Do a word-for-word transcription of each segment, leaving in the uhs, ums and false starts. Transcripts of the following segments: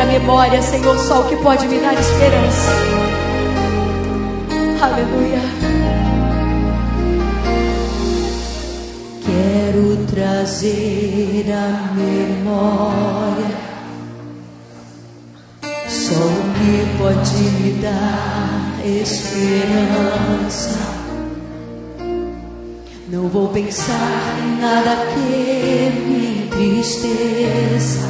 memória, Senhor, só o que pode me dar esperança. Aleluia. Quero trazer à memória só o que pode me dar esperança. Não vou pensar em nada que me entristeça.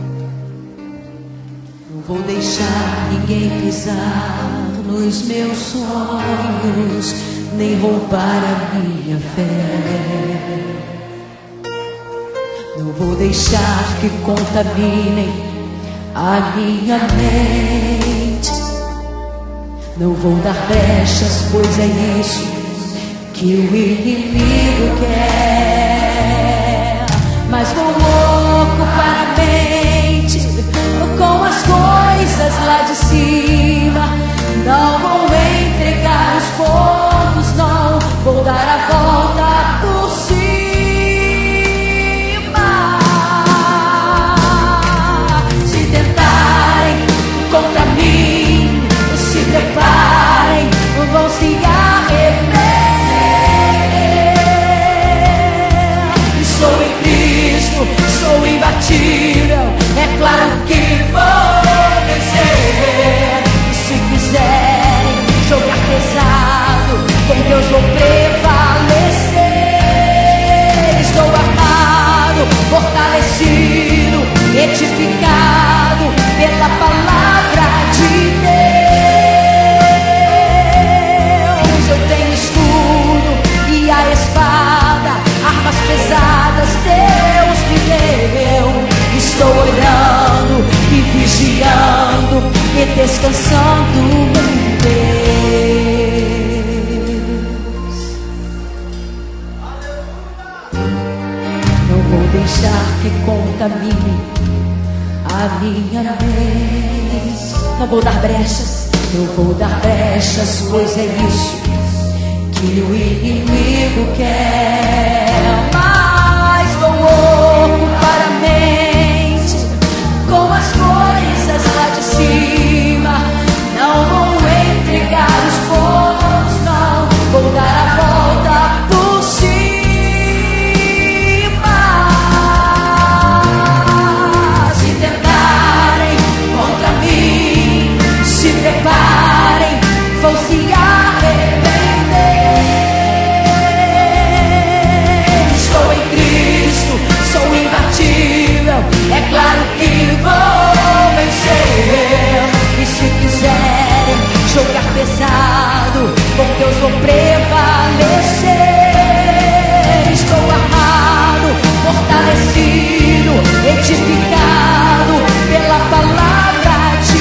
Não vou deixar ninguém pisar nos meus sonhos, nem roubar a minha fé. Não vou deixar que contaminem a minha mente. Não vou dar brechas, pois é isso que o inimigo quer. Mas vou ocupar a mente com as coisas lá de cima. Não vou entregar os pontos, não vou dar a volta por cima. Se tentarem contra mim, se preparem, vão se arrepender. Estou em Cristo, sou imbatível, é claro que vou vencer. E se quiserem jogar pesado, com Deus vou prevalecer. Estou armado, fortalecido, edificado pela palavra de Deus. Eu tenho escudo e a espada, armas pesadas Deus me deu. Estou orando e vigiando e descansando em Deus. Não vou deixar que contamine a minha mente. Não vou dar brechas, não vou dar brechas, pois é isso que o inimigo quer. Mas vou ocupar a mente com as coisas lá de cima. Não vou entregar os pontos, não vou dar a volta por cima. Se tentarem contra mim, se preparem, vão se arrepender. Estou em Cristo, sou imbatível, é claro que vou vencer. E se quiserem jogar pesado, com Deus vou prevalecer. Estou armado, fortalecido, edificado pela palavra de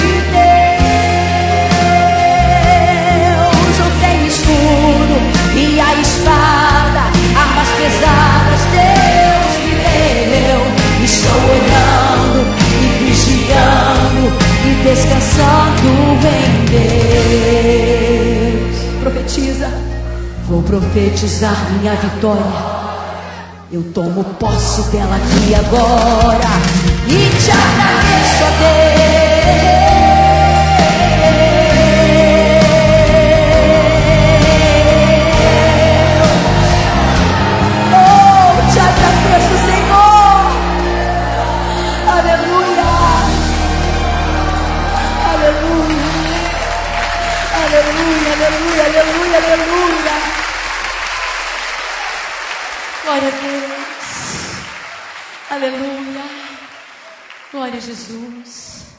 Deus. Eu tenho escudo e a espada, armas pesadas Deus me deu. Estou orando e vigiando e descansando em Deus. Profetiza. Vou profetizar minha vitória. Eu tomo posse dela aqui agora e te agradeço a Deus. Oh, te agradeço, Senhor. Aleluia. Aleluia. Aleluia, aleluia, aleluia, aleluia. Glória a Deus. Aleluia. Glória a Jesus.